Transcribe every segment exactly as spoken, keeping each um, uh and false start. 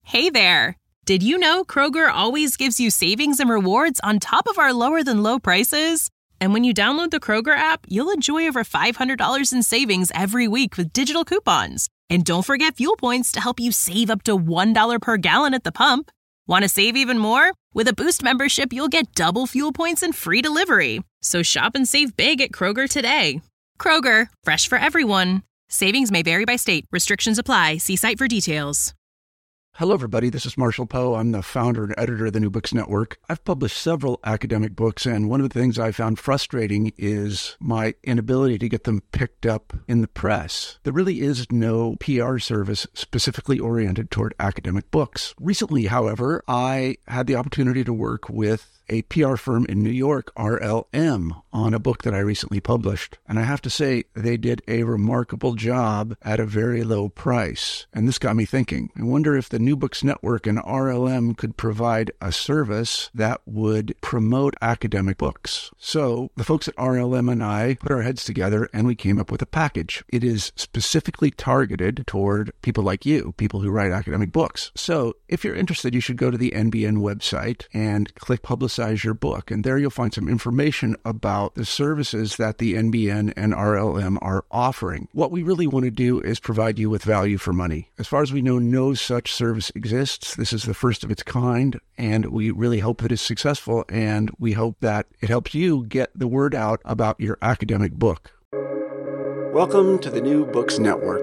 Hey there! Did you know Kroger always gives you savings and rewards on top of our lower-than-low prices? And when you download the Kroger app, you'll enjoy over five hundred dollars in savings every week with digital coupons. And don't forget fuel points to help you save up to one dollar per gallon at the pump. Want to save even more? With a Boost membership, you'll get double fuel points and free delivery. So shop and save big at Kroger today. Kroger, fresh for everyone. Savings may vary by state. Restrictions apply. See site for details. Hello, everybody. This is Marshall Poe. I'm the founder and editor of the New Books Network. I've published several academic books, and one of the things I found frustrating is my inability to get them picked up in the press. There really is no P R service specifically oriented toward academic books. Recently, however, I had the opportunity to work with a P R firm in New York, R L M, on a book that I recently published. And I have to say, they did a remarkable job at a very low price. And this got me thinking. I wonder if the New Books Network and R L M could provide a service that would promote academic books. So the folks at R L M and I put our heads together and we came up with a package. It is specifically targeted toward people like you, people who write academic books. So if you're interested, you should go to the N B N website and click Publicize your book. And there you'll find some information about the services that the N B N and R L M are offering. What we really want to do is provide you with value for money. As far as we know, no such service exists. This is the first of its kind, and we really hope that it's successful, and we hope that it helps you get the word out about your academic book. Welcome to the New Books Network.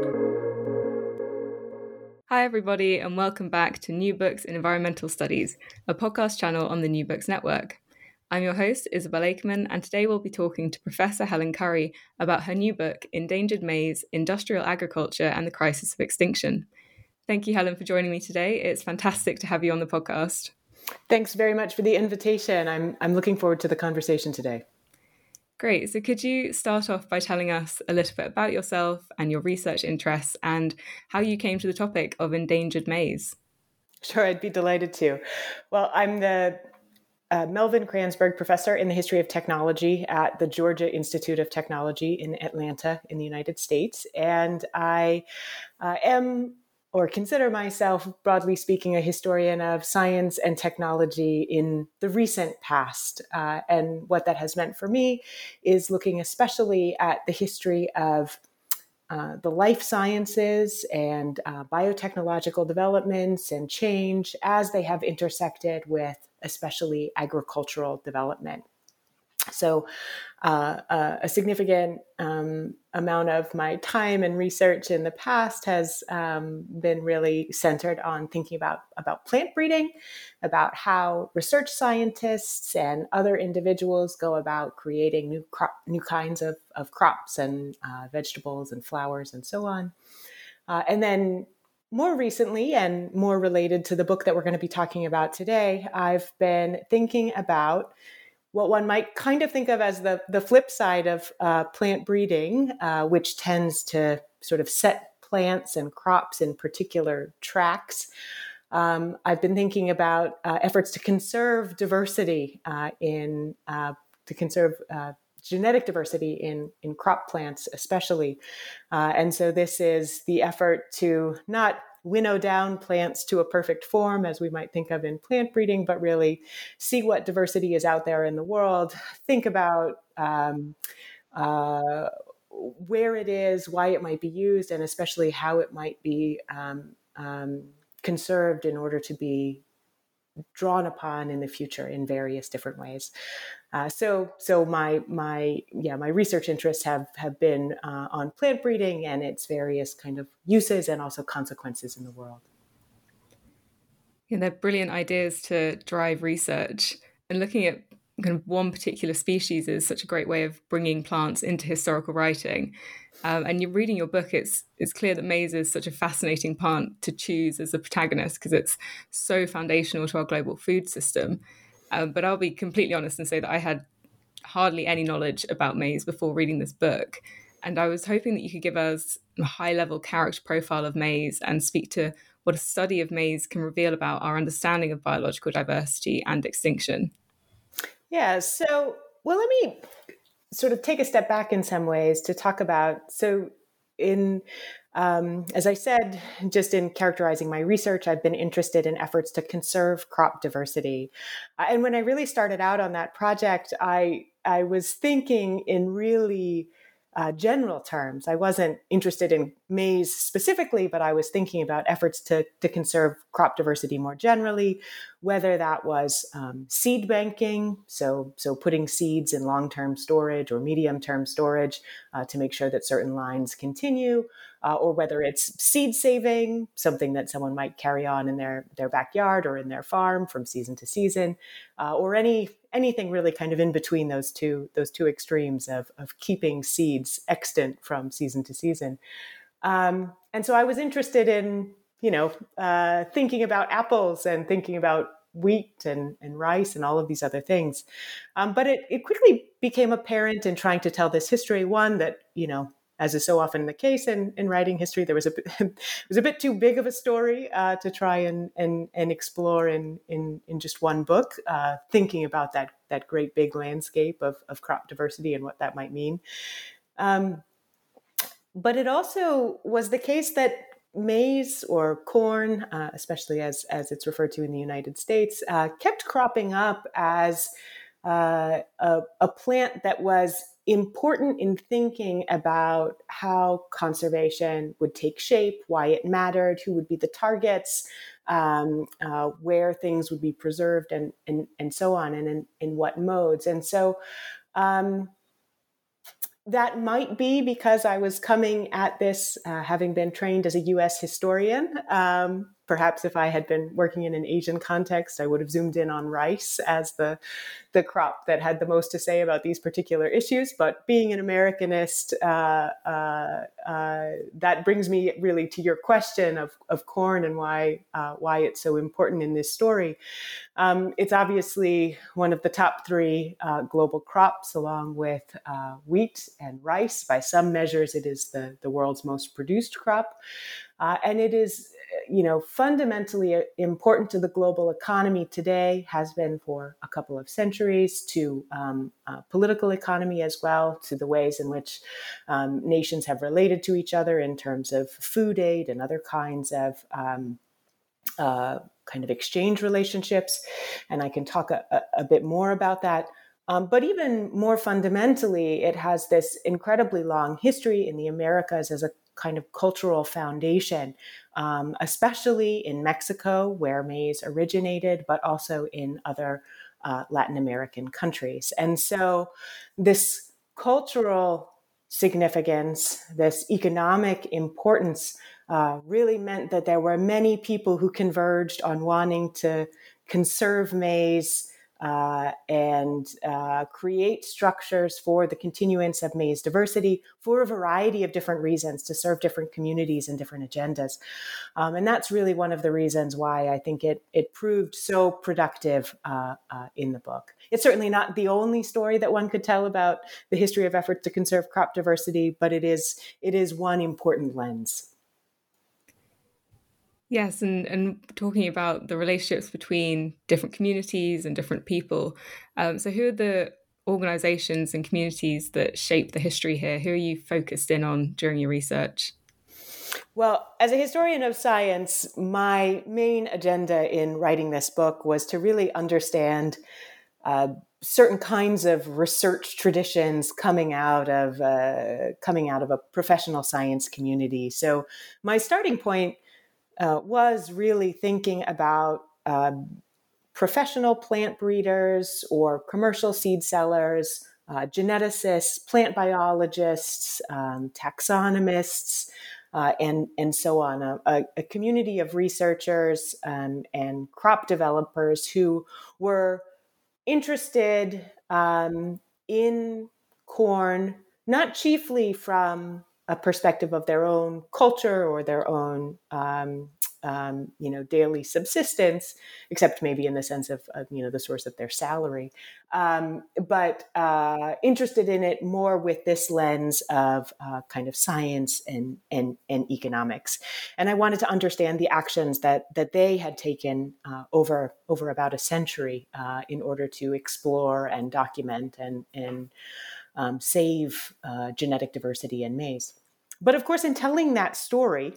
Hi, everybody, and welcome back to New Books in Environmental Studies, a podcast channel on the New Books Network. I'm your host, Isabel Akerman, and today we'll be talking to Professor Helen Curry about her new book, Endangered Maize, Industrial Agriculture and the Crisis of Extinction. Thank you, Helen, for joining me today. It's fantastic to have you on the podcast. Thanks very much for the invitation. I'm I'm looking forward to the conversation today. Great. So could you start off by telling us a little bit about yourself and your research interests and how you came to the topic of endangered maize? Sure, I'd be delighted to. Well, I'm the uh, Melvin Kranzberg Professor in the History of Technology at the Georgia Institute of Technology in Atlanta in the United States. And I uh, am or consider myself, broadly speaking, a historian of science and technology in the recent past. Uh, and what that has meant for me is looking especially at the history of uh, the life sciences and uh, biotechnological developments and change as they have intersected with especially agricultural development. So uh, uh, a significant um, amount of my time and research in the past has um, been really centered on thinking about, about plant breeding, about how research scientists and other individuals go about creating new crop, new kinds of, of crops and uh, vegetables and flowers and so on. Uh, and then more recently, and more related to the book that we're going to be talking about today, I've been thinking about what one might kind of think of as the, the flip side of uh, plant breeding, uh, which tends to sort of set plants and crops in particular tracks. Um, I've been thinking about uh, efforts to conserve diversity uh, in, uh, to conserve uh, genetic diversity in, in crop plants, especially. Uh, and so this is the effort to not winnow down plants to a perfect form, as we might think of in plant breeding, but really see what diversity is out there in the world, think about um, uh, where it is, why it might be used, and especially how it might be um, um, conserved in order to be drawn upon in the future in various different ways. Uh, so, so my my yeah my research interests have have been uh, on plant breeding and its various kind of uses and also consequences in the world. Yeah, they're brilliant ideas to drive research, and looking at kind of one particular species is such a great way of bringing plants into historical writing. Um, and you're reading your book, it's it's clear that maize is such a fascinating plant to choose as a protagonist because it's so foundational to our global food system. Um, but I'll be completely honest and say that I had hardly any knowledge about maize before reading this book. And I was hoping that you could give us a high-level character profile of maize and speak to what a study of maize can reveal about our understanding of biological diversity and extinction. Yeah, so, well, let me sort of take a step back in some ways to talk about, so in um, as I said, just in characterizing my research, I've been interested in efforts to conserve crop diversity. Uh, and when I really started out on that project, I I was thinking in really uh, general terms. I wasn't interested in maize specifically, but I was thinking about efforts to, to conserve crop diversity more generally, whether that was um, seed banking, so, so putting seeds in long-term storage or medium-term storage uh, to make sure that certain lines continue, uh, or whether it's seed saving, something that someone might carry on in their, their backyard or in their farm from season to season, uh, or any anything really kind of in between those two those two extremes of, of keeping seeds extant from season to season. Um, and so I was interested in, you know, uh, thinking about apples and thinking about wheat and, and rice and all of these other things. Um, but it, it quickly became apparent in trying to tell this history, one, that, you know, as is so often the case in, in writing history, there was a bit, it was a bit too big of a story uh, to try and and, and explore in, in in just one book, uh, thinking about that that great big landscape of, of crop diversity and what that might mean. Um, but it also was the case that maize or corn, uh, especially as, as it's referred to in the United States, uh, kept cropping up as uh, a, a plant that was important in thinking about how conservation would take shape, why it mattered, who would be the targets, um, uh, where things would be preserved, and and, and so on, and in, in what modes. And so um, that might be because I was coming at this, uh, having been trained as a U S historian. Um, perhaps if I had been working in an Asian context, I would have zoomed in on rice as the, the crop that had the most to say about these particular issues. But being an Americanist, uh, uh, uh, that brings me really to your question of, of corn and why, uh, why it's so important in this story. Um, it's obviously one of the top three uh, global crops, along with uh, wheat and rice. By some measures, it is the, the world's most produced crop. Uh, and it is, you know, fundamentally important to the global economy today, has been for a couple of centuries, to um, uh, political economy as well, to the ways in which um, nations have related to each other in terms of food aid and other kinds of um, uh, kind of exchange relationships. And I can talk a, a, a bit more about that. Um, but even more fundamentally, it has this incredibly long history in the Americas as a kind of cultural foundation, um, especially in Mexico, where maize originated, but also in other uh, Latin American countries. And so this cultural significance, this economic importance, uh, really meant that there were many people who converged on wanting to conserve maize, Uh, and uh, create structures for the continuance of maize diversity for a variety of different reasons, to serve different communities and different agendas. Um, and that's really one of the reasons why I think it it proved so productive uh, uh, in the book. It's certainly not the only story that one could tell about the history of efforts to conserve crop diversity, but it is it is one important lens. Yes, and, and talking about the relationships between different communities and different people. Um, so who are the organizations and communities that shape the history here? Who are you focused in on during your research? Well, as a historian of science, my main agenda in writing this book was to really understand uh, certain kinds of research traditions coming out of uh, coming out of a professional science community. So my starting point Uh, was really thinking about uh, professional plant breeders or commercial seed sellers, uh, geneticists, plant biologists, um, taxonomists, uh, and, and so on, a, a community of researchers um, and crop developers who were interested um, in corn, not chiefly from a perspective of their own culture or their own, um, um, you know, daily subsistence, except maybe in the sense of, of you know, the source of their salary, um, but uh, interested in it more with this lens of uh, kind of science and, and and economics. And I wanted to understand the actions that that they had taken uh, over over about a century uh, in order to explore and document and and um, save uh, genetic diversity in maize. but of course, in telling that story,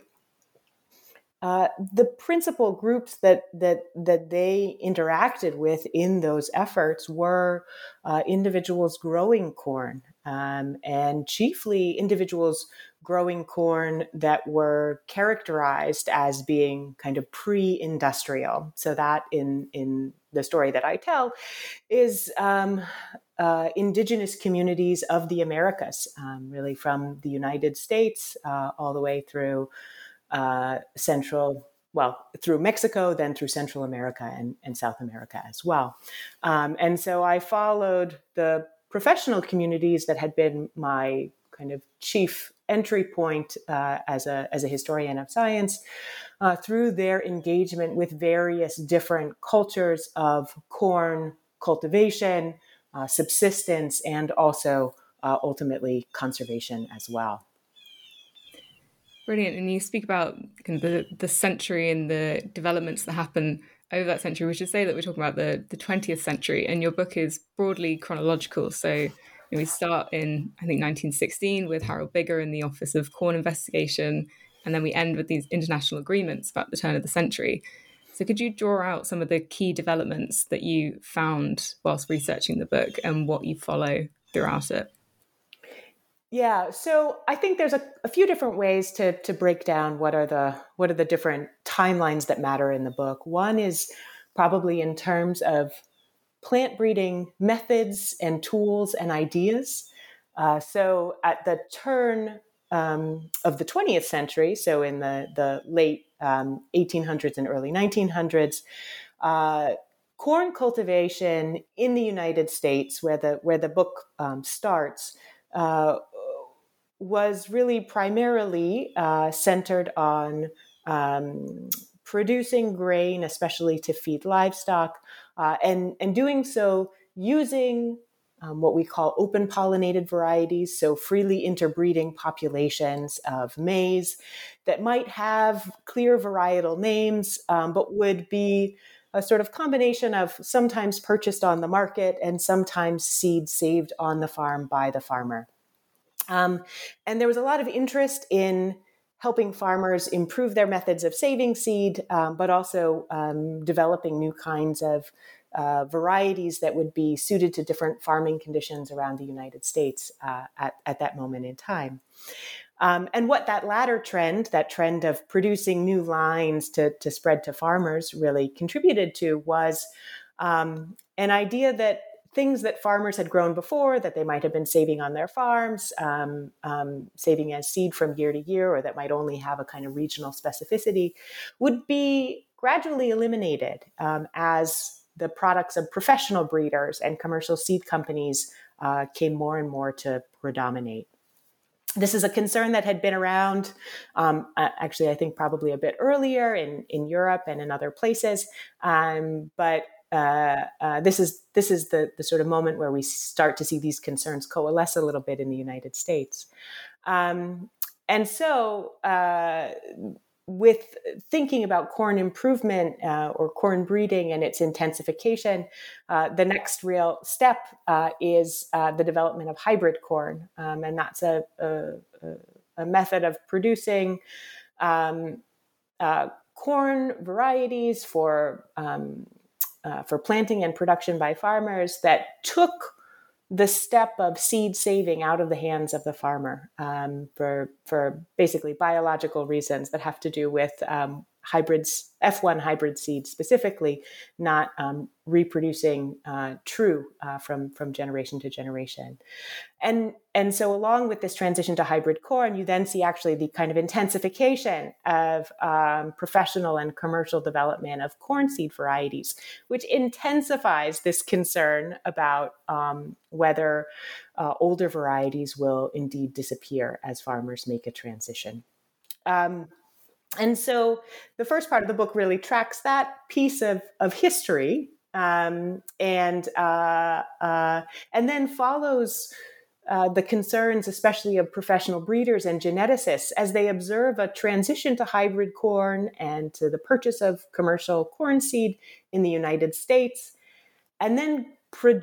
uh, the principal groups that that that they interacted with in those efforts were uh, individuals growing corn, um, and chiefly individuals growing corn that were characterized as being kind of pre-industrial. So that in in the story that I tell is um, uh, indigenous communities of the Americas, um, really from the United States uh, all the way through uh, Central, well, through Mexico, then through Central America and, and South America as well. Um, and so I followed the professional communities that had been my kind of chief entry point uh, as a as a historian of science uh, through their engagement with various different cultures of corn cultivation, uh, subsistence, and also uh, ultimately conservation as well. Brilliant. And you speak about kind of the, the century and the developments that happen over that century. We should say that we're talking about the, the twentieth century, and your book is broadly chronological. So you know, we start in, I think, nineteen sixteen with Harold Bigger in the Office of Corn Investigation, and then we end with these international agreements about the turn of the century. So could you draw out some of the key developments that you found whilst researching the book and what you follow throughout it? Yeah, so I think there's a, a few different ways to to break down what are the what are the different timelines that matter in the book. One is probably in terms of plant breeding methods and tools and ideas. Uh, so at the turn um, of the twentieth century, so in the the late um, eighteen hundreds and early nineteen hundreds, uh, corn cultivation in the United States, where the where the book um, starts. Uh, was really primarily uh, centered on um, producing grain, especially to feed livestock, uh, and, and doing so using um, what we call open pollinated varieties, so freely interbreeding populations of maize that might have clear varietal names, um, but would be a sort of combination of sometimes purchased on the market and sometimes seed saved on the farm by the farmer. Um, and there was a lot of interest in helping farmers improve their methods of saving seed, um, but also um, developing new kinds of uh, varieties that would be suited to different farming conditions around the United States uh, at, at that moment in time. Um, and what that latter trend, that trend of producing new lines to, to spread to farmers, really contributed to was um, an idea that things that farmers had grown before that they might have been saving on their farms, um, um, saving as seed from year to year, or that might only have a kind of regional specificity, would be gradually eliminated um, as the products of professional breeders and commercial seed companies uh, came more and more to predominate. This is a concern that had been around, um, actually, I think probably a bit earlier in, in Europe and in other places, um, but Uh, uh, this is this is the the sort of moment where we start to see these concerns coalesce a little bit in the United States, um, and so uh, with thinking about corn improvement uh, or corn breeding and its intensification, uh, the next real step uh, is uh, the development of hybrid corn, um, and that's a, a, a method of producing um, uh, corn varieties for um, Uh, for planting and production by farmers that took the step of seed saving out of the hands of the farmer um, for, for basically biological reasons that have to do with um, hybrids, F one hybrid seeds specifically, not um, reproducing uh, true uh, from, from generation to generation. And, and so along with this transition to hybrid corn, you then see actually the kind of intensification of um, professional and commercial development of corn seed varieties, which intensifies this concern about um, whether uh, older varieties will indeed disappear as farmers make a transition. Um, and so the first part of the book really tracks that piece of, of history um, and, uh, uh, and then follows Uh, the concerns, especially of professional breeders and geneticists, as they observe a transition to hybrid corn and to the purchase of commercial corn seed in the United States, and then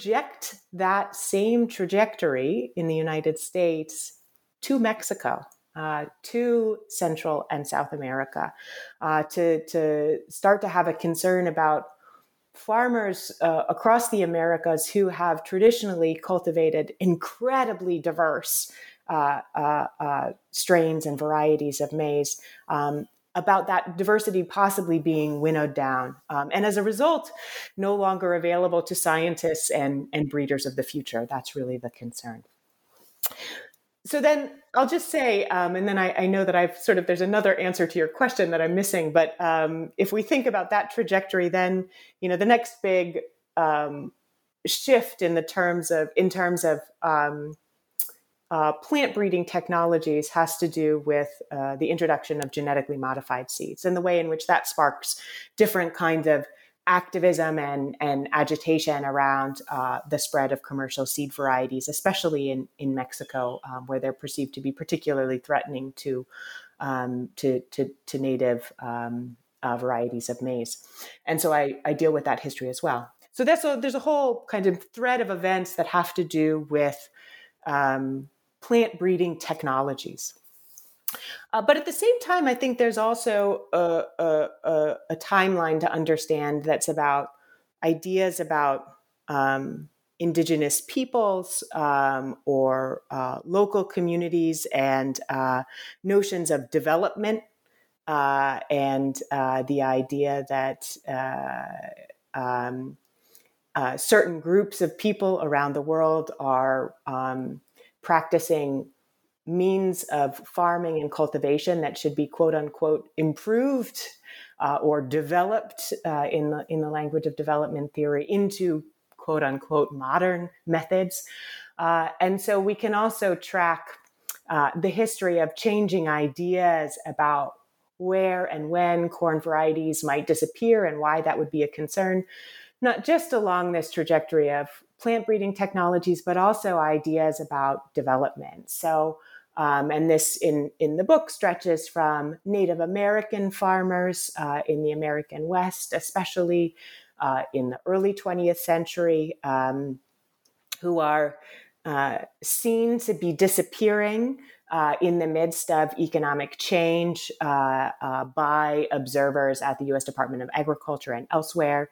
project that same trajectory in the United States to Mexico. uh, to Central and South America, uh, to, to start to have a concern about farmers uh, across the Americas who have traditionally cultivated incredibly diverse uh, uh, uh, strains and varieties of maize, um, about that diversity possibly being winnowed down. Um, and as a result, no longer available to scientists and, and breeders of the future. That's really the concern. So then I'll just say, um, and then I, I know that I've sort of, there's another answer to your question that I'm missing, but um, if we think about that trajectory, then, you know, the next big um, shift in the terms of, in terms of um, uh, plant breeding technologies has to do with uh, the introduction of genetically modified seeds and the way in which that sparks different kinds of activism and, and agitation around uh, the spread of commercial seed varieties, especially in, in Mexico, um, where they're perceived to be particularly threatening to um, to, to, to native um, uh, varieties of maize. And so I, I deal with that history as well. So that's a, there's a whole kind of thread of events that have to do with um, plant breeding technologies. Uh, but at the same time, I think there's also a, a, a, a timeline to understand that's about ideas about um, indigenous peoples um, or uh, local communities and uh, notions of development uh, and uh, the idea that uh, um, uh, certain groups of people around the world are um, practicing means of farming and cultivation that should be quote unquote improved uh, or developed uh, in the in the language of development theory into quote unquote modern methods. Uh, and so we can also track uh, the history of changing ideas about where and when corn varieties might disappear and why that would be a concern, not just along this trajectory of plant breeding technologies, but also ideas about development. So Um, and this in, in the book stretches from Native American farmers uh, in the American West, especially uh, in the early twentieth century, um, who are uh, seen to be disappearing uh, in the midst of economic change uh, uh, by observers at the U S Department of Agriculture and elsewhere,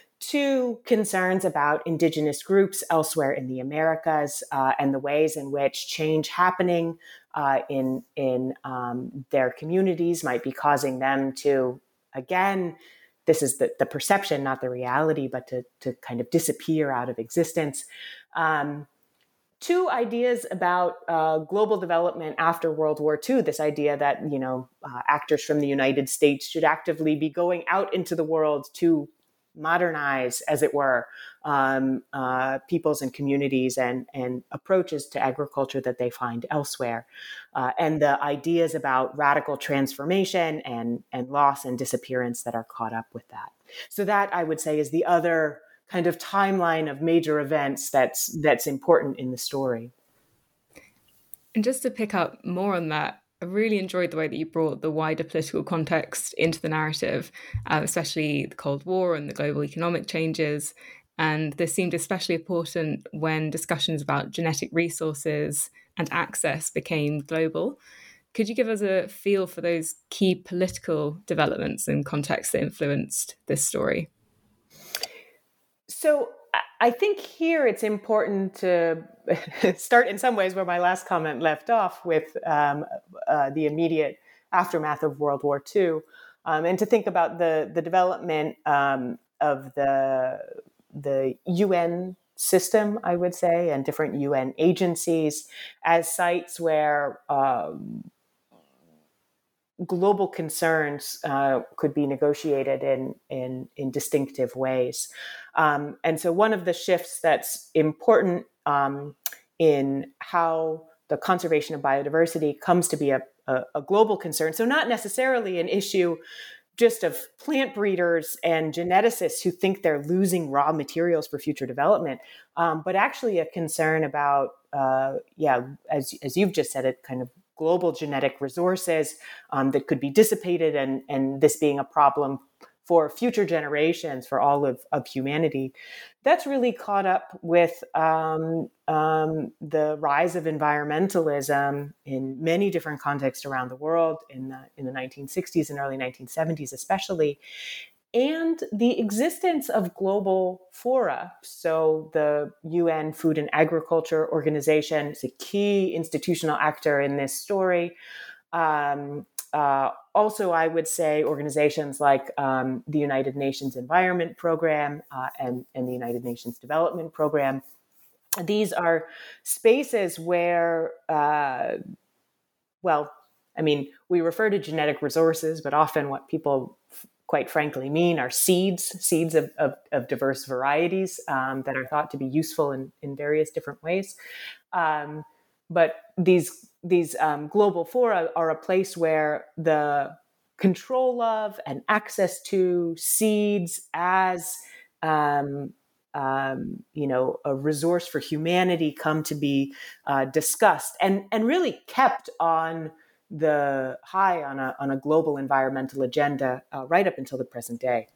to concerns about indigenous groups elsewhere in the Americas uh, and the ways in which change happening uh, in, in um, their communities might be causing them to, again, this is the, the perception, not the reality, but to, to kind of disappear out of existence. Um, two ideas about uh, global development after World War Two, this idea that, you know, uh, actors from the United States should actively be going out into the world to modernize, as it were, um, uh, peoples and communities and, and approaches to agriculture that they find elsewhere. Uh, and the ideas about radical transformation and, and loss and disappearance that are caught up with that. So that, I would say, is the other kind of timeline of major events that's that's important in the story. And just to pick up more on that, I really enjoyed the way that you brought the wider political context into the narrative, uh, especially the Cold War and the global economic changes. And this seemed especially important when discussions about genetic resources and access became global. Could you give us a feel for those key political developments and contexts that influenced this story? So I think here it's important to start in some ways where my last comment left off with um, uh, the immediate aftermath of World War Two, um, and to think about the the development um, of the the U N system, I would say, and different U N agencies as sites where um, global concerns uh, could be negotiated in, in, in distinctive ways. Um, and so one of the shifts that's important um, in how the conservation of biodiversity comes to be a, a, a global concern, so not necessarily an issue just of plant breeders and geneticists who think they're losing raw materials for future development, um, but actually a concern about, uh, yeah, as, as you've just said, it kind of global genetic resources um, that could be dissipated, and, and this being a problem for future generations, for all of, of humanity. That's really caught up with um, um, the rise of environmentalism in many different contexts around the world in the, in the nineteen sixties and early nineteen seventies especially, and the existence of global fora. So the U N Food and Agriculture Organization is a key institutional actor in this story. Um, Uh, also, I would say organizations like um, the United Nations Environment Program uh, and, and the United Nations Development Program. These are spaces where, uh, well, I mean, we refer to genetic resources, but often what people f- quite frankly mean are seeds, seeds of, of, of diverse varieties um, that are thought to be useful in, in various different ways. Um, but these These um, global fora are a place where the control of and access to seeds as, um, um, you know, a resource for humanity come to be uh, discussed and, and really kept on the high on a, on a global environmental agenda uh, right up until the present day.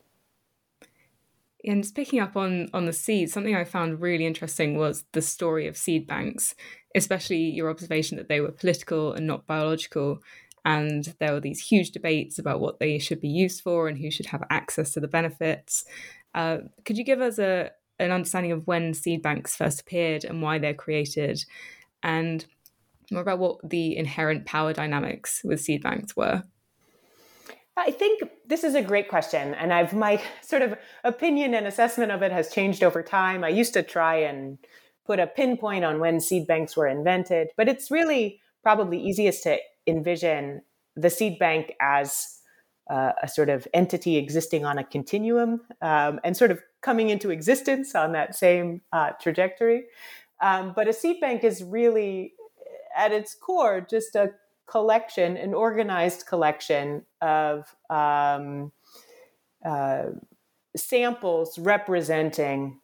And just picking up on, on the seeds, something I found really interesting was the story of seed banks, especially your observation that they were political and not biological. And there were these huge debates about what they should be used for and who should have access to the benefits. Uh, could you give us a an understanding of when seed banks first appeared and why they're created? And more about what the inherent power dynamics with seed banks were? I think this is a great question, and I've my sort of opinion and assessment of it has changed over time. I used to try and put a pinpoint on when seed banks were invented, but it's really probably easiest to envision the seed bank as uh, a sort of entity existing on a continuum um, and sort of coming into existence on that same uh, trajectory. Um, but a seed bank is really, at its core, just a collection, an organized collection of um, uh, samples representing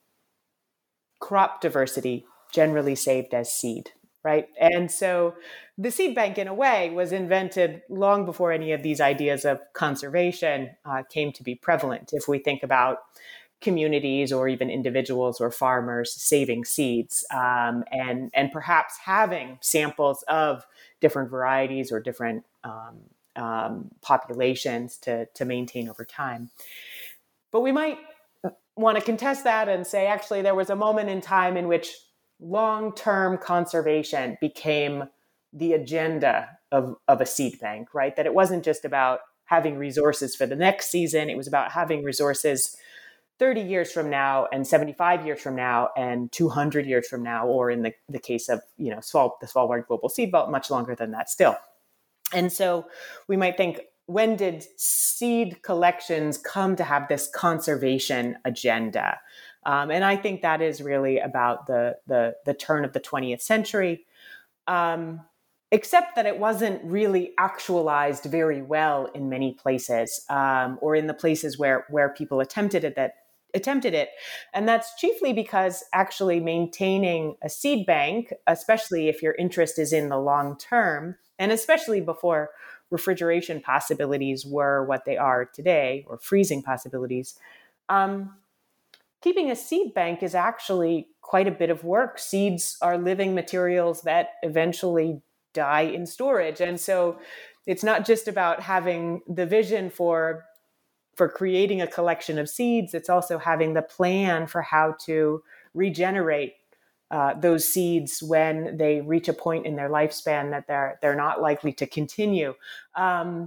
crop diversity, generally saved as seed, right? And so the seed bank, in a way, was invented long before any of these ideas of conservation uh, came to be prevalent. If we think about communities or even individuals or farmers saving seeds um, and, and perhaps having samples of different varieties or different um, um, populations to, to maintain over time. But we might want to contest that and say, actually, there was a moment in time in which long-term conservation became the agenda of, of a seed bank, right? That it wasn't just about having resources for the next season. It was about having resources thirty years from now and seventy-five years from now and two hundred years from now, or in the, the case of, you know, Sval, the Svalbard Global Seed Vault, much longer than that still. And so we might think, when did seed collections come to have this conservation agenda? Um, and I think that is really about the, the, the turn of the twentieth century, um, except that it wasn't really actualized very well in many places, um, or in the places where, where people attempted it, that attempted it. And that's chiefly because actually maintaining a seed bank, especially if your interest is in the long term, and especially before refrigeration possibilities were what they are today, or freezing possibilities, um, keeping a seed bank is actually quite a bit of work. Seeds are living materials that eventually die in storage. And so it's not just about having the vision for, for creating a collection of seeds, it's also having the plan for how to regenerate uh, those seeds when they reach a point in their lifespan that they're they're not likely to continue. Um,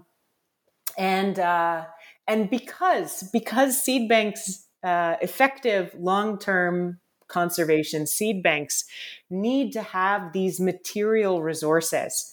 and uh, and because because seed banks, uh, effective long-term conservation seed banks, need to have these material resources.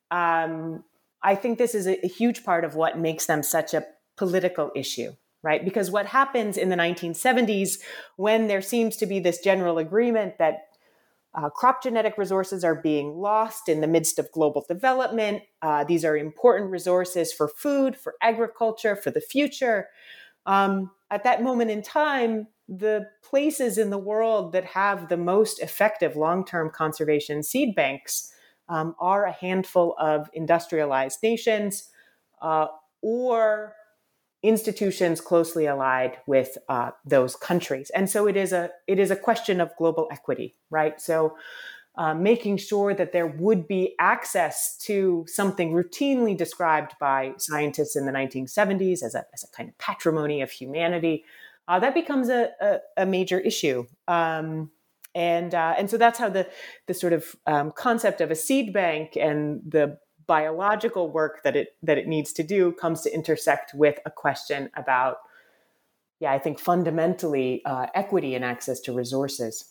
Um, I think this is a, a huge part of what makes them such a political issue, right? Because what happens in the nineteen seventies, when there seems to be this general agreement that uh, crop genetic resources are being lost in the midst of global development, uh, these are important resources for food, for agriculture, for the future. Um, at that moment in time, the places in the world that have the most effective long-term conservation seed banks um, are a handful of industrialized nations uh, or institutions closely allied with uh, those countries. And so it is a it is a question of global equity, right? So uh, making sure that there would be access to something routinely described by scientists in the nineteen seventies as a, as a kind of patrimony of humanity, uh, that becomes a, a, a major issue. Um, and uh, and so that's how the, the sort of um, concept of a seed bank and the biological work that it that it needs to do comes to intersect with a question about, yeah, I think fundamentally uh, equity and access to resources.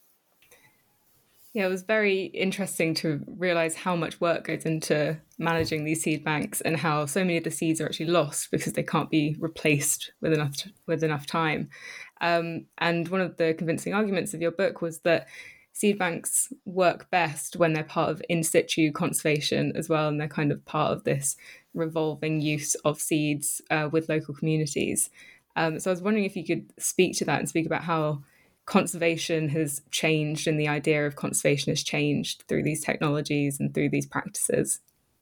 Yeah, it was very interesting to realize how much work goes into managing these seed banks and how so many of the seeds are actually lost because they can't be replaced with enough with enough time. Um, and one of the convincing arguments of your book was that seed banks work best when they're part of in situ conservation as well, and they're kind of part of this revolving use of seeds uh, with local communities. Um, so I was wondering if you could speak to that and speak about how conservation has changed and the idea of conservation has changed through these technologies and through these practices.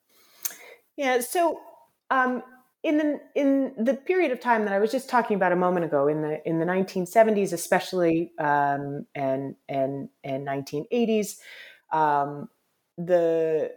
Yeah, so um, in the in the period of time that I was just talking about a moment ago, in the in the nineteen seventies, especially, um, and and and nineteen eighties, um, the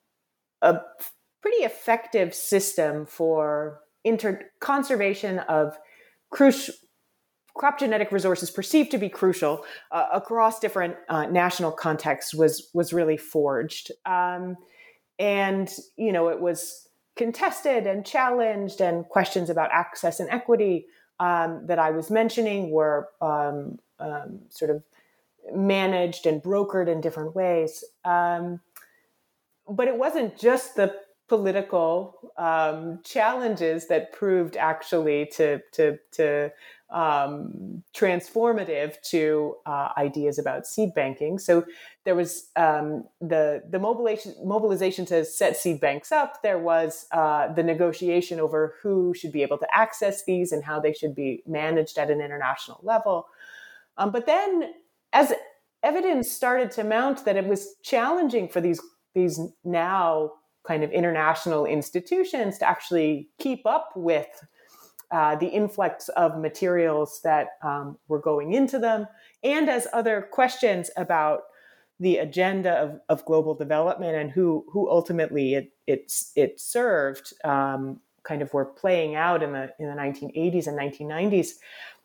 a pretty effective system for inter conservation of crucial crop genetic resources perceived to be crucial uh, across different uh, national contexts was was really forged, um, and you know it was contested and challenged, and questions about access and equity um, that I was mentioning were um, um, sort of managed and brokered in different ways. Um, but it wasn't just the political um, challenges that proved actually to to to um, transformative to uh, ideas about seed banking. So there was um, the the mobilization mobilization to set seed banks up. There was uh, the negotiation over who should be able to access these and how they should be managed at an international level. Um, but then, as evidence started to mount that it was challenging for these these now kind of international institutions to actually keep up with uh, the influx of materials that um, were going into them, and as other questions about the agenda of, of global development and who who ultimately it it, it served um, kind of were playing out in the in the nineteen eighties and nineteen nineties.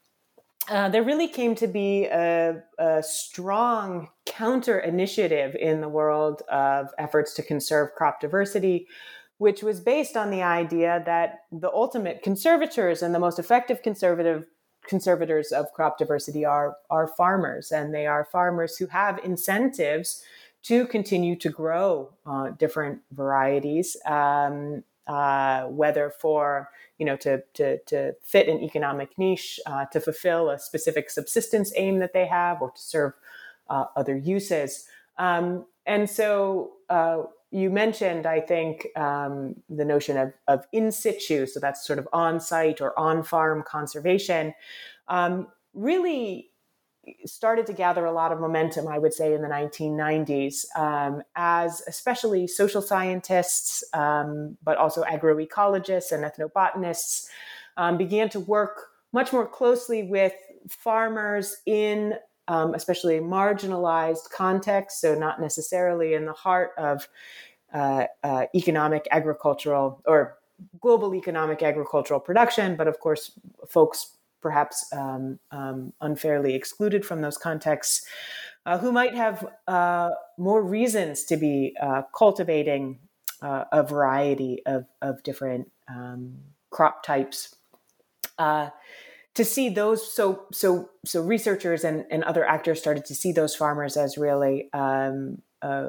Uh, there really came to be a, a strong counter initiative in the world of efforts to conserve crop diversity, which was based on the idea that the ultimate conservators and the most effective conservative conservators of crop diversity are, are farmers, and they are farmers who have incentives to continue to grow uh, different varieties, um, uh, whether for you know, to, to, to fit an economic niche, uh, to fulfill a specific subsistence aim that they have, or to serve uh, other uses. Um, and so uh, you mentioned, I think, um, the notion of, of in situ, so that's sort of on-site or on-farm conservation, um, really started to gather a lot of momentum, I would say, in the nineteen nineties, um, as especially social scientists, um, but also agroecologists and ethnobotanists um, began to work much more closely with farmers in um, especially marginalized contexts, so not necessarily in the heart of uh, uh, economic agricultural or global economic agricultural production, but of course, folks perhaps um, um, unfairly excluded from those contexts, uh, who might have uh, more reasons to be uh, cultivating uh, a variety of, of different um, crop types. Uh, to see those, so so so researchers and, and other actors started to see those farmers as really um, uh,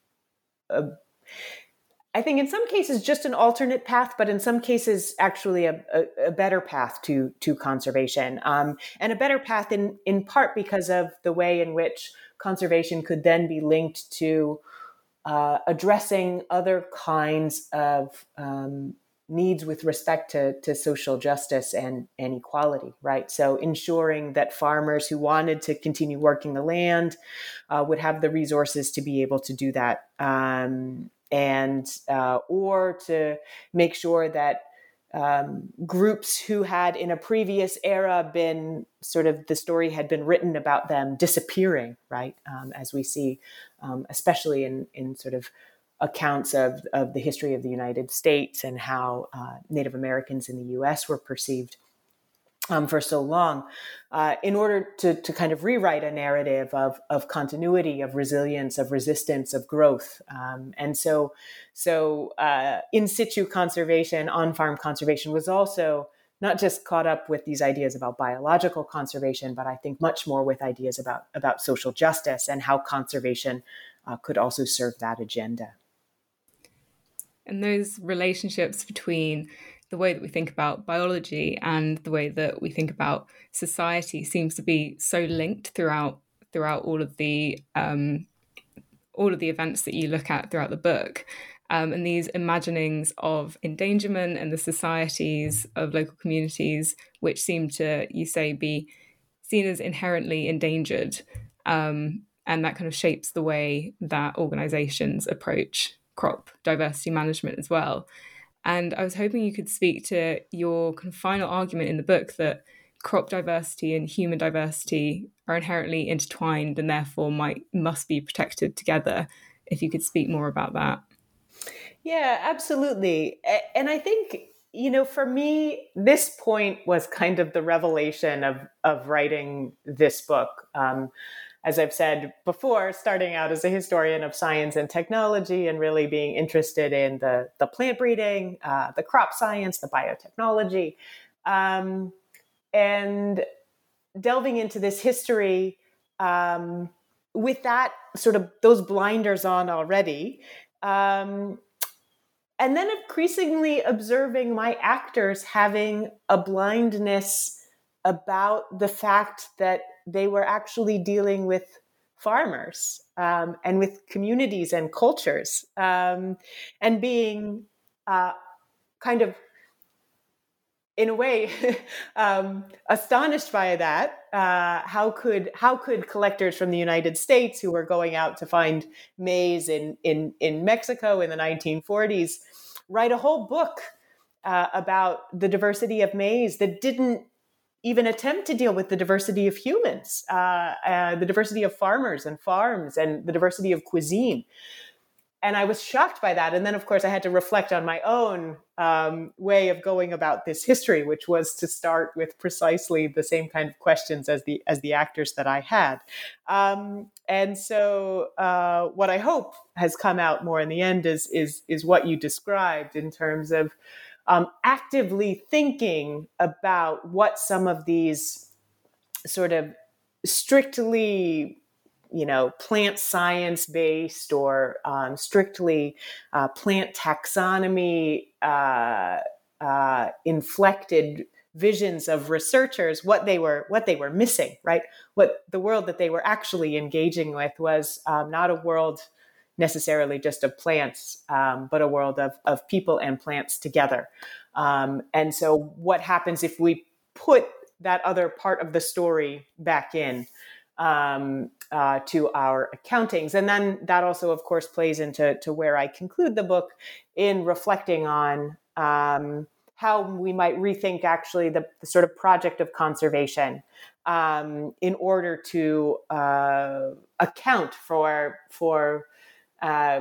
a I think in some cases just an alternate path, but in some cases actually a, a, a better path to to conservation, um, and a better path in in part because of the way in which conservation could then be linked to uh, addressing other kinds of um, needs with respect to, to social justice and, and equality, right? So ensuring that farmers who wanted to continue working the land uh, would have the resources to be able to do that. Um, and uh, or to make sure that um, groups who had in a previous era been sort of, the story had been written about them disappearing, right? Um, as we see, um, especially in, in sort of accounts of, of the history of the United States and how uh, Native Americans in the U S were perceived um, for so long, uh, in order to, to kind of rewrite a narrative of, of continuity, of resilience, of resistance, of growth. Um, and so, so uh, in situ conservation, on-farm conservation was also not just caught up with these ideas about biological conservation, but I think much more with ideas about, about social justice and how conservation uh, could also serve that agenda. And those relationships between the way that we think about biology and the way that we think about society seems to be so linked throughout throughout all of the um, all of the events that you look at throughout the book. Um, and these imaginings of endangerment and the societies of local communities, which seem to, you say, be seen as inherently endangered. Um, and that kind of shapes the way that organizations approach crop diversity management as well. And I was hoping you could speak to your kind of final argument in the book that crop diversity and human diversity are inherently intertwined and therefore might must be protected together. If you could speak more about that. Yeah, absolutely. And I think, you know, for me, this point was kind of the revelation of, of writing this book. Um, as I've said before, starting out as a historian of science and technology and really being interested in the, the plant breeding, uh, the crop science, the biotechnology, um, and delving into this history um, with that sort of those blinders on already. Um, and then increasingly observing my actors having a blindness about the fact that they were actually dealing with farmers um, and with communities and cultures, um, and being uh, kind of, in a way, um, astonished by that. Uh, how could how could collectors from the United States who were going out to find maize in in in Mexico in the nineteen forties write a whole book uh, about the diversity of maize that didn't even attempt to deal with the diversity of humans, uh, uh, the diversity of farmers and farms, and the diversity of cuisine. And I was shocked by that. And then, of course, I had to reflect on my own um, way of going about this history, which was to start with precisely the same kind of questions as the as the actors that I had. Um, and so, uh, what I hope has come out more in the end is is is what you described in terms of um, actively thinking about what some of these sort of strictly, you know, plant science based or um, strictly uh, plant taxonomy uh, uh, inflected visions of researchers, what they were what they were missing, right? What the world that they were actually engaging with was um, not a world necessarily just of plants, um, but a world of of people and plants together. Um, and so, what happens if we put that other part of the story back in um, uh, to our accountings? And then that also, of course, plays into to where I conclude the book in reflecting on um, how we might rethink actually the, the sort of project of conservation um, in order to uh, account for for uh,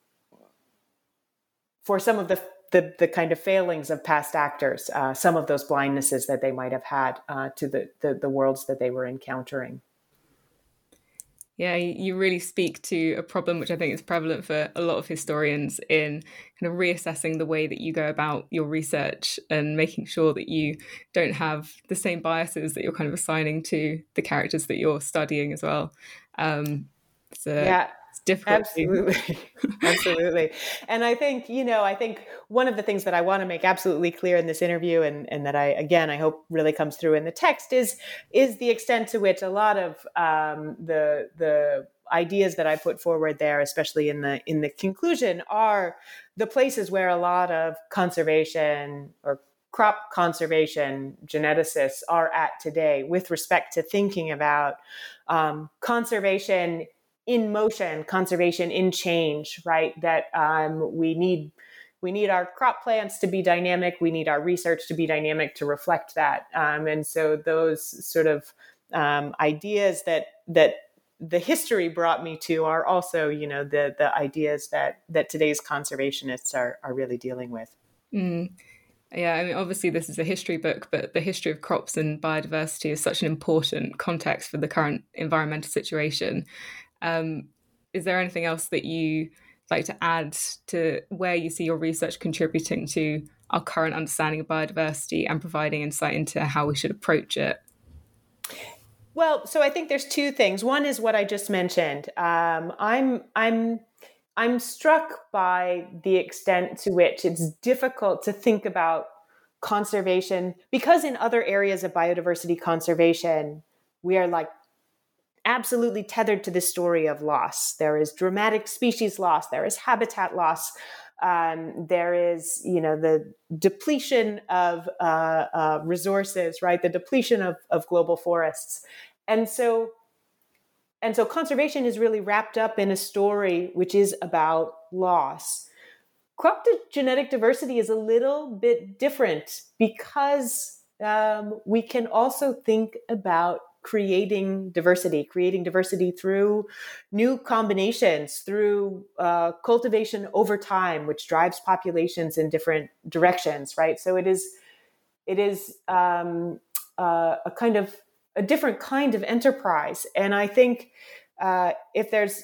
for some of the The, the kind of failings of past actors, uh, some of those blindnesses that they might have had uh, to the, the the worlds that they were encountering. Yeah, you really speak to a problem which I think is prevalent for a lot of historians in kind of reassessing the way that you go about your research and making sure that you don't have the same biases that you're kind of assigning to the characters that you're studying as well. Um, so yeah. Difficult. Absolutely. Absolutely. And I think, you know, I think one of the things that I want to make absolutely clear in this interview and, and that I, again, I hope really comes through in the text is, is the extent to which a lot of um, the, the ideas that I put forward there, especially in the, in the conclusion, are the places where a lot of conservation or crop conservation geneticists are at today with respect to thinking about um, conservation in motion, conservation in change, right? That um, we need we need our crop plants to be dynamic. We need our research to be dynamic to reflect that. Um, and so those sort of um, ideas that that the history brought me to are also, you know, the the ideas that that today's conservationists are are really dealing with. Mm. Yeah, I mean, obviously this is a history book, but the history of crops and biodiversity is such an important context for the current environmental situation. Um, is there anything else that you like to add to where you see your research contributing to our current understanding of biodiversity and providing insight into how we should approach it? Well, so I think there's two things. One is what I just mentioned. Um, I'm I'm I'm struck by the extent to which it's difficult to think about conservation, because in other areas of biodiversity conservation, we are like absolutely tethered to this story of loss. There is dramatic species loss. There is habitat loss. Um, there is, you know, the depletion of uh, uh, resources, right? The depletion of, of global forests. And so And so conservation is really wrapped up in a story which is about loss. Crop genetic diversity is a little bit different because um, we can also think about creating diversity, creating diversity through new combinations, through uh, cultivation over time, which drives populations in different directions, right? So it is, it is um, uh, a kind of a different kind of enterprise. And I think uh, if there's,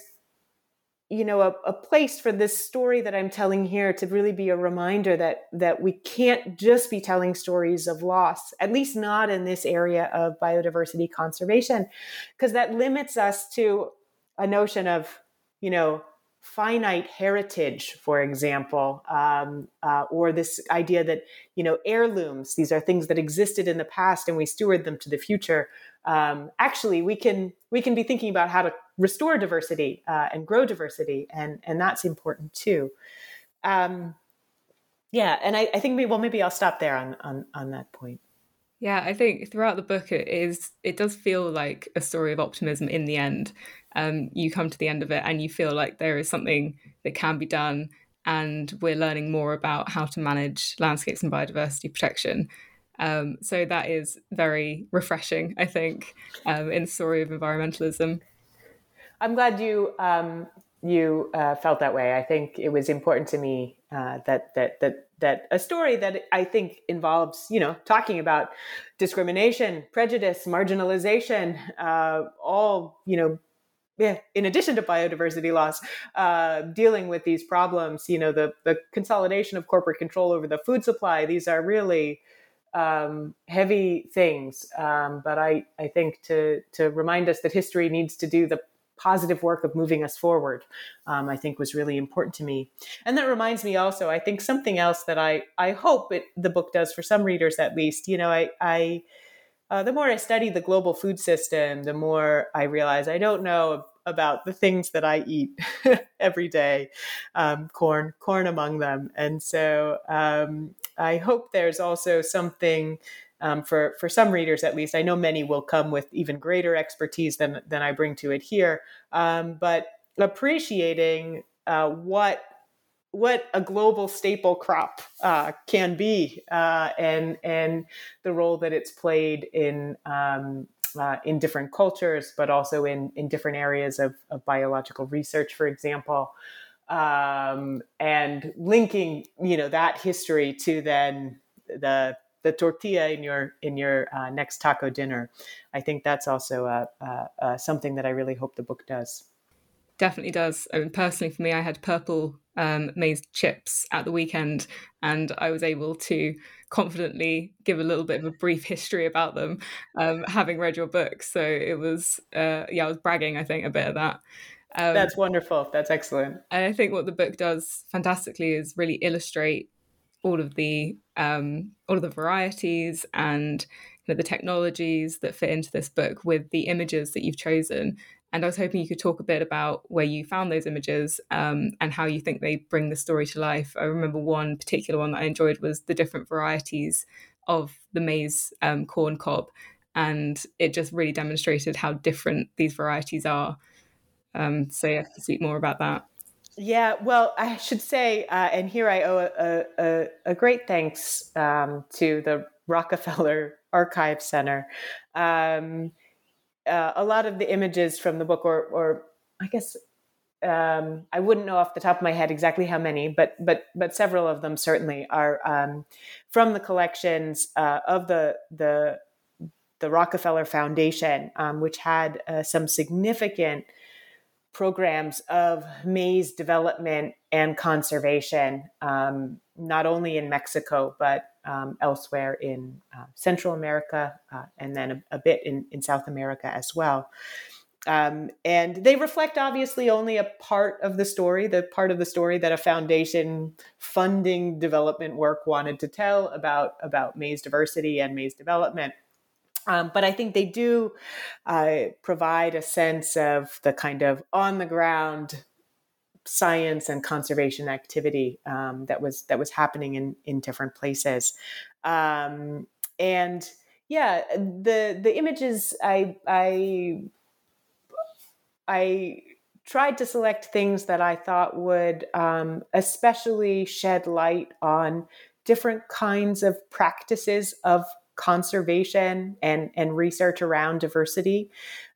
you know, a, a place for this story that I'm telling here to really be a reminder that that we can't just be telling stories of loss, at least not in this area of biodiversity conservation, because that limits us to a notion of, you know, finite heritage, for example, um, uh, or this idea that, you know, heirlooms, these are things that existed in the past and we steward them to the future. Um, actually, we can we can be thinking about how to restore diversity uh, and grow diversity, and and that's important too. Um, yeah, and I, I think maybe, well, maybe I'll stop there on on on that point. Yeah, I think throughout the book it is it does feel like a story of optimism in the end. Um, you come to the end of it and you feel like there is something that can be done, and we're learning more about how to manage landscapes and biodiversity protection. Um, so that is very refreshing, I think, um, in the story of environmentalism. I'm glad you um, you uh, felt that way. I think it was important to me uh, that that that that a story that I think involves, you know, talking about discrimination, prejudice, marginalization, uh, all, you know, yeah, in addition to biodiversity loss, uh, dealing with these problems, you know, the the consolidation of corporate control over the food supply. These are really um, heavy things. Um, but I, I think to to remind us that history needs to do the positive work of moving us forward, um, I think was really important to me. And that reminds me also, I think something else that I, I hope it, the book does for some readers at least, you know, I, I uh, the more I study the global food system, the more I realize I don't know about the things that I eat every day, um, corn, corn among them. And so um, I hope there's also something Um, for, for some readers, at least. I know many will come with even greater expertise than, than I bring to it here, um, but appreciating uh, what what a global staple crop uh, can be, uh, and and the role that it's played in um, uh, in different cultures, but also in in different areas of, of biological research, for example, um, and linking, you know, that history to then the the tortilla in your in your uh, next taco dinner. I think that's also uh, uh, uh, something that I really hope the book does. Definitely does. I mean, personally, for me, I had purple um, maize chips at the weekend, and I was able to confidently give a little bit of a brief history about them, um, having read your book. So it was, uh, yeah, I was bragging, I think, a bit of that. Um, that's wonderful. That's excellent. And I think what the book does fantastically is really illustrate all of the um, all of the varieties and, you know, the technologies that fit into this book with the images that you've chosen. And I was hoping you could talk a bit about where you found those images um, and how you think they bring the story to life. I remember one particular one that I enjoyed was the different varieties of the maize um, corn cob, and it just really demonstrated how different these varieties are. Um, so yeah, to speak more about that. Yeah, well, I should say, uh, and here I owe a, a, a great thanks um, to the Rockefeller Archive Center. Um, uh, a lot of the images from the book, or, or I guess um, I wouldn't know off the top of my head exactly how many, but but but several of them certainly are um, from the collections uh, of the the the Rockefeller Foundation, um, which had uh, some significant programs of maize development and conservation, um, not only in Mexico, but um, elsewhere in uh, Central America, uh, and then a, a bit in, in South America as well. Um, and they reflect obviously only a part of the story, the part of the story that a foundation funding development work wanted to tell about, about maize diversity and maize development. Um, but I think they do uh, provide a sense of the kind of on the ground science and conservation activity um, that was that was happening in in different places. Um, and yeah, the the images I I I tried to select things that I thought would um, especially shed light on different kinds of practices of conservation and, and research around diversity,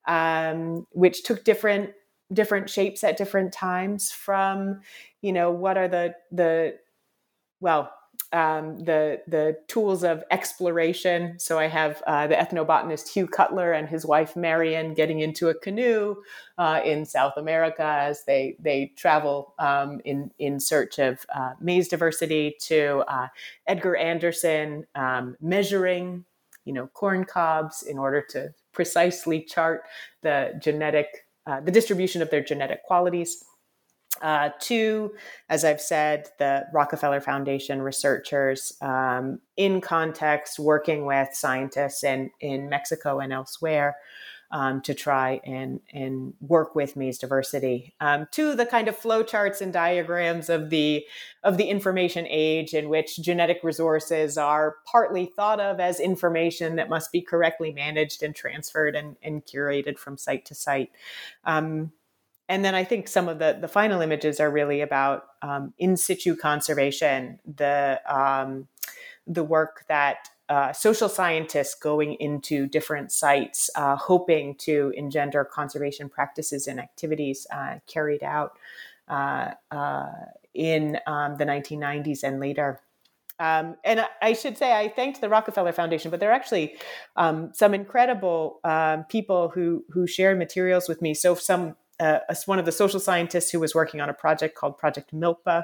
um, which took different different shapes at different times. From, you know, what are the the well um, the the tools of exploration. So I have uh, the ethnobotanist Hugh Cutler and his wife Marion getting into a canoe uh, in South America as they they travel um, in in search of uh, maize diversity, to uh, Edgar Anderson um, measuring, you know, corn cobs in order to precisely chart the genetic uh, the distribution of their genetic qualities. Uh, to, as I've said, the Rockefeller Foundation researchers um, in context, working with scientists in, in Mexico and elsewhere um, to try and, and work with maize diversity. Um, to the kind of flowcharts and diagrams of the of the information age, in which genetic resources are partly thought of as information that must be correctly managed and transferred and, and curated from site to site. Um, And then I think some of the, the final images are really about um, in situ conservation, the um, the work that uh, social scientists going into different sites, uh, hoping to engender conservation practices and activities uh, carried out uh, uh, in um, the nineteen nineties and later. Um, and I should say I thanked the Rockefeller Foundation, but there are actually um, some incredible um, people who who shared materials with me. So some Uh, one of the social scientists who was working on a project called Project Milpa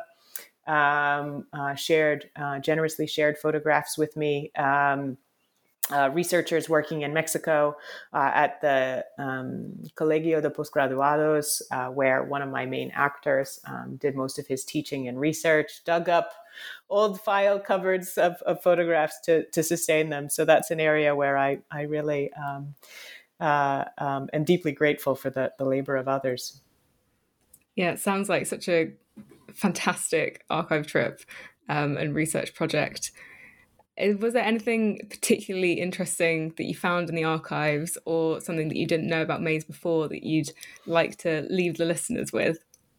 um, uh, shared, uh, generously shared photographs with me. Um, uh, researchers working in Mexico uh, at the um, Colegio de Postgraduados, uh, where one of my main actors um, did most of his teaching and research, dug up old file cupboards of, of photographs to, to sustain them. So that's an area where I, I really... Um, Uh, um, and deeply grateful for the, the labor of others. Yeah, it sounds like such a fantastic archive trip um, and research project. Was there anything particularly interesting that you found in the archives, or something that you didn't know about maize before that you'd like to leave the listeners with?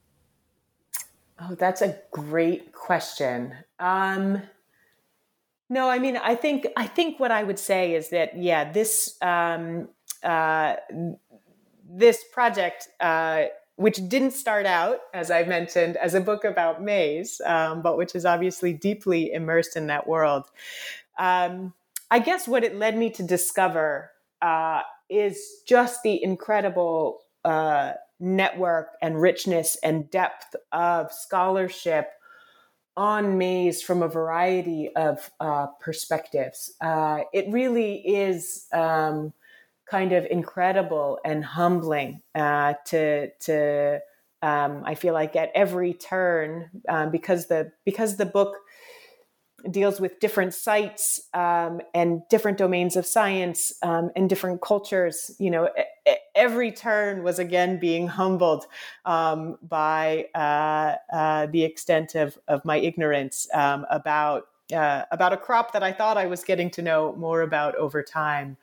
Oh, that's a great question. Um, no, I mean, I think I think what I would say is that, yeah, this um, uh, this project, uh, which didn't start out, as I mentioned, as a book about maize, um, but which is obviously deeply immersed in that world. Um, I guess what it led me to discover uh, is just the incredible uh, network and richness and depth of scholarship on maize from a variety of uh, perspectives. Uh, it really is um, kind of incredible and humbling uh, to to um, I feel like at every turn, um, because the because the book deals with different sites um, and different domains of science um, and different cultures. You know, every turn was again being humbled um, by uh, uh, the extent of of my ignorance um, about uh, about a crop that I thought I was getting to know more about over time.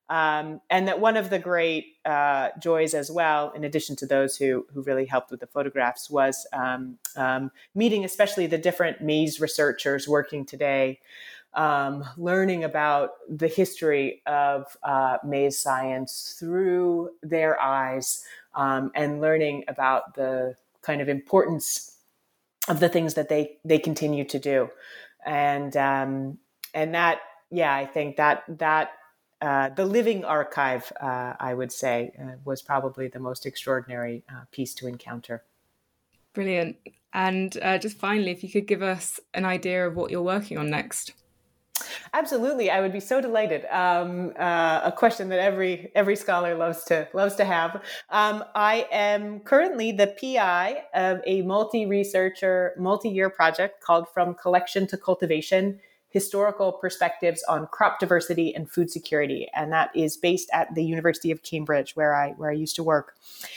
Um, and that one of the great uh, joys as well, in addition to those who who really helped with the photographs, was um, um, meeting especially the different maize researchers working today, um, learning about the history of uh, maize science through their eyes, um, and learning about the kind of importance of the things that they they continue to do. And um, and that, yeah, I think that that Uh, the living archive, uh, I would say, uh, was probably the most extraordinary uh, piece to encounter. Brilliant. And uh, just finally, if you could give us an idea of what you're working on next. Absolutely, I would be so delighted. Um, uh, a question that every every scholar loves to loves to have. Um, I am currently the P I of a multi-researcher, multi-year project called From Collection to Cultivation: Historical Perspectives on Crop Diversity and Food Security. And that is based at the University of Cambridge, where I where I used to work.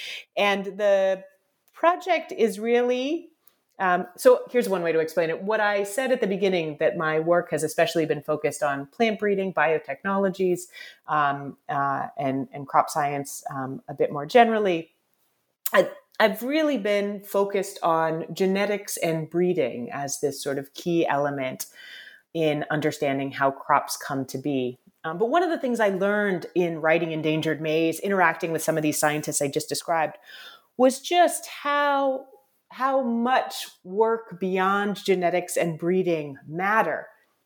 And the project is really, um, so here's one way to explain it. What I said at the beginning, that my work has especially been focused on plant breeding, biotechnologies, um, uh, and, and crop science um, a bit more generally. I, I've really been focused on genetics and breeding as this sort of key element in understanding how crops come to be. Um, but one of the things I learned in writing Endangered Maize, interacting with some of these scientists I just described, was just how, how much work beyond genetics and breeding matter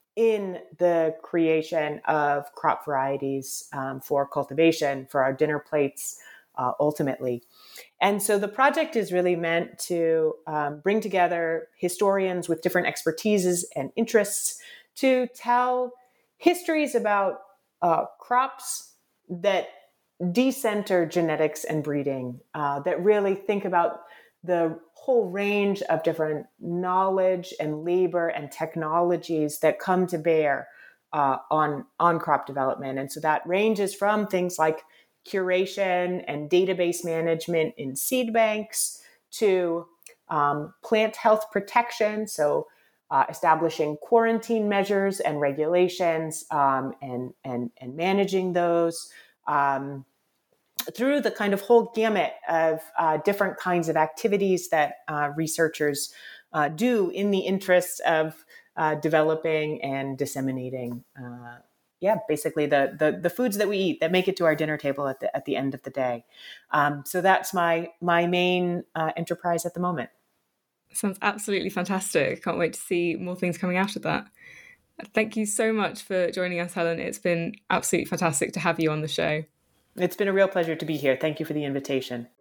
in the creation of crop varieties um, for cultivation, for our dinner plates, uh, ultimately. And so the project is really meant to um, bring together historians with different expertises and interests to tell histories about uh, crops that decenter genetics and breeding, uh, that really think about the whole range of different knowledge and labor and technologies that come to bear uh, on, on crop development. And so that ranges from things like curation and database management in seed banks to um, plant health protection. So uh, establishing quarantine measures and regulations um, and, and, and managing those um, through the kind of whole gamut of uh, different kinds of activities that uh, researchers uh, do in the interests of uh, developing and disseminating uh, yeah, basically the, the the foods that we eat that make it to our dinner table at the at the end of the day. Um, so that's my my main uh, enterprise at the moment. Sounds absolutely fantastic. Can't wait to see more things coming out of that. Thank you so much for joining us, Helen. It's been absolutely fantastic to have you on the show. It's been a real pleasure to be here. Thank you for the invitation.